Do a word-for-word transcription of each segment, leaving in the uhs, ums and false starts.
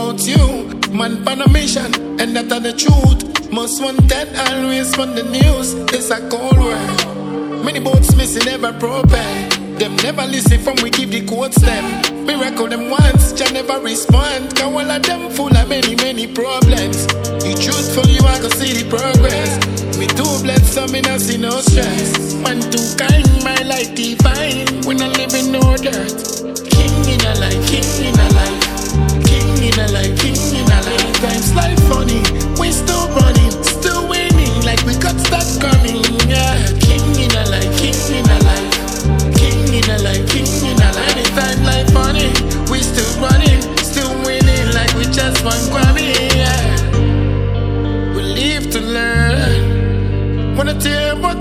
about you. Man pan a mission, and that are the truth. Most wanted, always on the news. It's a cold world. Many boats missing, never propel. Them never listen from we give the quotes them. We record them once, just never respond. Cause all of them full of many, many problems. You truthful, you are gonna see the progress. Me too blessed, so me not see no stress. Man too kind, my life divine. We not living no dirt. King in a life, king in a life. King in a life, king in a life. Times life funny, we still running, still winning. Like we got stuck coming, yeah. King in a life, king in a life. King in a life, king in a life. Anytime life funny, we still running, still winning. Like we just want Grammy, yeah. We live to learn. Wanna tear my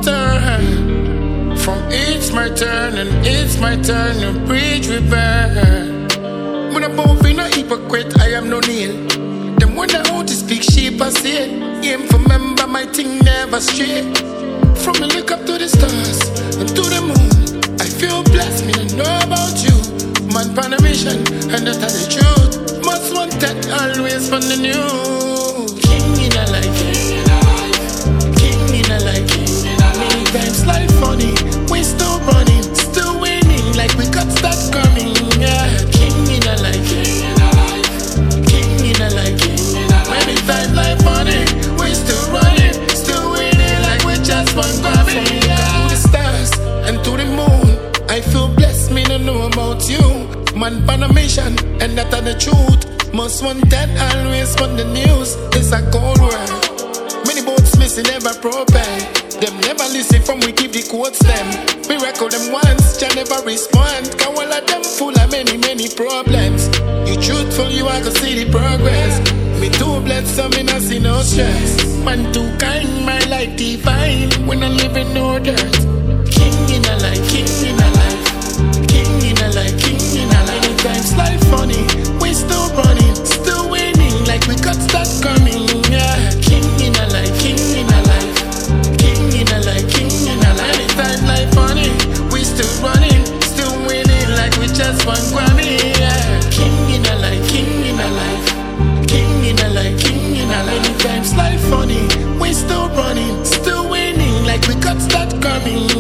turn. From it's my turn and it's my turn to preach we burn. When I'm both in a hypocrite, I am no nail. Them wonder how to speak sheep I say. Aim for member, my thing never stray. From the look up to the stars and to the moon, I feel blessed, me to know about you. Man pan a mission, and that's the truth. Most wanted, always on the news. King in a life, king in a life. King in a life, king in a life. Many times life funny, we still running, still winning. Like we got stuck coming, yeah. King in a life, king in a life. King in a life, king in a life. Many times life funny, we still running, still winning. Like we just want Grammy, yeah. To the stars and to the moon, I feel blessed, me to know about you. Man pan a mission, and that are the truth. Most wanted, always on the news. It's a cold world. Many boats missing, never propel. Them never listen from we give the quotes them. We record them once, just never respond. Cause all of them full of many, many problems. You truthful, you are gonna see the progress. Me too blessed, so me not see no stress. Man too kind, my life divine. We not living no dirt. King in a life, king in a life. King in a life, king in a life. Anytimes life funny, we still running, still winning. Like we got stuck coming, yeah. King in a life, king in a life. King in a life, king in a life. Anytime life funny, we still running, still winning. Like we just want Grammy, yeah. King in a life, king in a life. King in a life, king in a life. Anytimes life funny, we still running, still winning. Like we got stuck coming.